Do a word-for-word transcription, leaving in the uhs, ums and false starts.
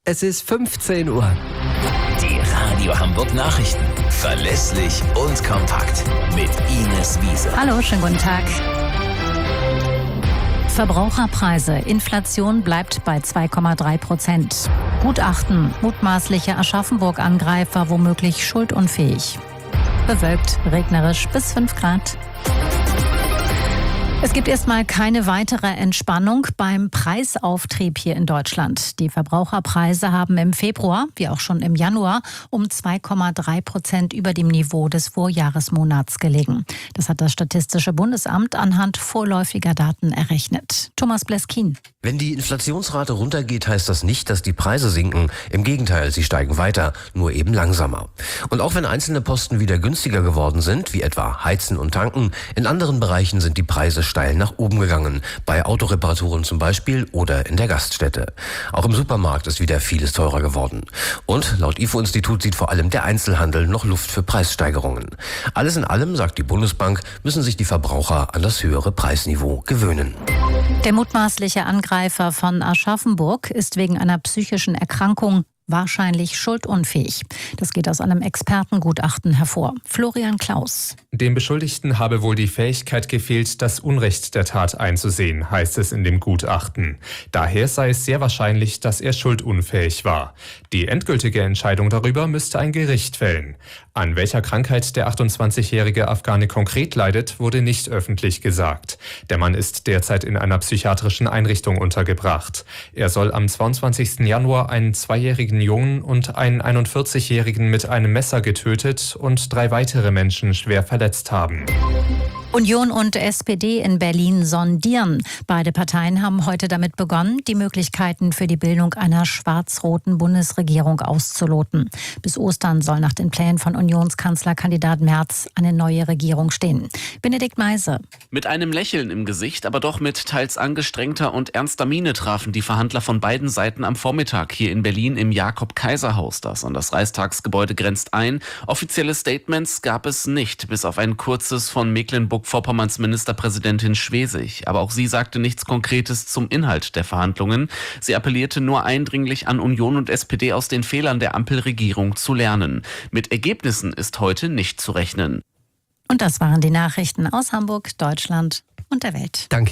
Es ist fünfzehn Uhr. Die Radio Hamburg Nachrichten. Verlässlich und kompakt. Mit Ines Wiese. Hallo, schönen guten Tag. Verbraucherpreise. Inflation bleibt bei zwei Komma drei Prozent. Gutachten. Mutmaßliche Aschaffenburg-Angreifer womöglich schuldunfähig. Bewölkt, regnerisch bis fünf Grad. Es gibt erstmal keine weitere Entspannung beim Preisauftrieb hier in Deutschland. Die Verbraucherpreise haben im Februar, wie auch schon im Januar, um zwei Komma drei Prozent über dem Niveau des Vorjahresmonats gelegen. Das hat das Statistische Bundesamt anhand vorläufiger Daten errechnet. Thomas Bleskin. Wenn die Inflationsrate runtergeht, heißt das nicht, dass die Preise sinken. Im Gegenteil, sie steigen weiter, nur eben langsamer. Und auch wenn einzelne Posten wieder günstiger geworden sind, wie etwa Heizen und Tanken, in anderen Bereichen sind die Preise steil nach oben gegangen. Bei Autoreparaturen zum Beispiel oder in der Gaststätte. Auch im Supermarkt ist wieder vieles teurer geworden. Und laut I F O-Institut sieht vor allem der Einzelhandel noch Luft für Preissteigerungen. Alles in allem, sagt die Bundesbank, müssen sich die Verbraucher an das höhere Preisniveau gewöhnen. Der mutmaßliche Angreifer von Aschaffenburg ist wegen einer psychischen Erkrankung wahrscheinlich schuldunfähig. Das geht aus einem Expertengutachten hervor. Florian Klaus. Dem Beschuldigten habe wohl die Fähigkeit gefehlt, das Unrecht der Tat einzusehen, heißt es in dem Gutachten. Daher sei es sehr wahrscheinlich, dass er schuldunfähig war. Die endgültige Entscheidung darüber müsste ein Gericht fällen. An welcher Krankheit der achtundzwanzigjährige Afghane konkret leidet, wurde nicht öffentlich gesagt. Der Mann ist derzeit in einer psychiatrischen Einrichtung untergebracht. Er soll am zweiundzwanzigsten Januar einen zweijährigen Jungen und einen einundvierzigjährigen mit einem Messer getötet und drei weitere Menschen schwer verletzt haben. Union und S P D in Berlin sondieren. Beide Parteien haben heute damit begonnen, die Möglichkeiten für die Bildung einer schwarz-roten Bundesregierung auszuloten. Bis Ostern soll nach den Plänen von Unionskanzlerkandidat Merz eine neue Regierung stehen. Benedikt Meise. Mit einem Lächeln im Gesicht, aber doch mit teils angestrengter und ernster Miene trafen die Verhandler von beiden Seiten am Vormittag hier in Berlin im Jakob-Kaiser-Haus, das an das Reichstagsgebäude grenzt, ein. Offizielle Statements gab es nicht, bis auf ein kurzes von Mecklenburg-Vorpommerns Ministerpräsidentin Schwesig. Aber auch sie sagte nichts Konkretes zum Inhalt der Verhandlungen. Sie appellierte nur eindringlich an Union und S P D, aus den Fehlern der Ampelregierung zu lernen. Mit Ergebnissen ist heute nicht zu rechnen. Und das waren die Nachrichten aus Hamburg, Deutschland und der Welt. Danke.